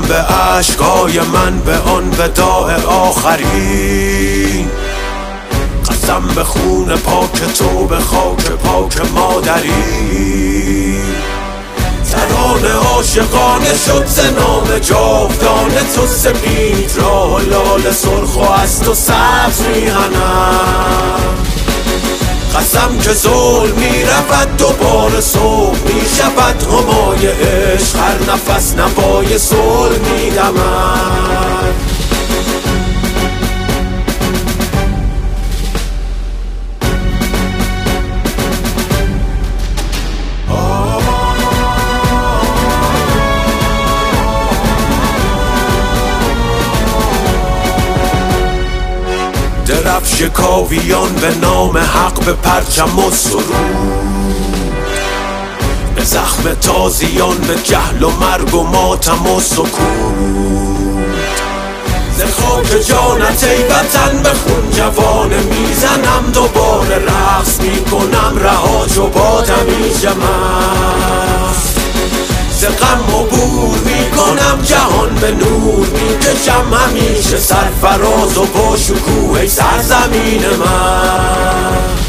به اشکای من به آن وداع آخرین، قسم به خون پاک تو به خاک پاک مادری. ترانه عاشقانه شد ز نام جاودانه تو، سپید راه و لاله سرخ و از تو سبز میهنم. قسم که ظلم میرود دوباره صبح میشود، همای عشق هر نفس نوای صلح میدمد. درفش کاویان به نام حق به پرچم و سرود، به زخم تازیان به جهل و مرگ و ماتم و سکوت. ز خاک جانت ای وطن به خون جوانه میزنم، دوباره رقص میکنم رها چو بادمی مست. ز غم عبور میکنم جهان به نور میکشم، همیشه سرفراز و با شکوه سرزمین من.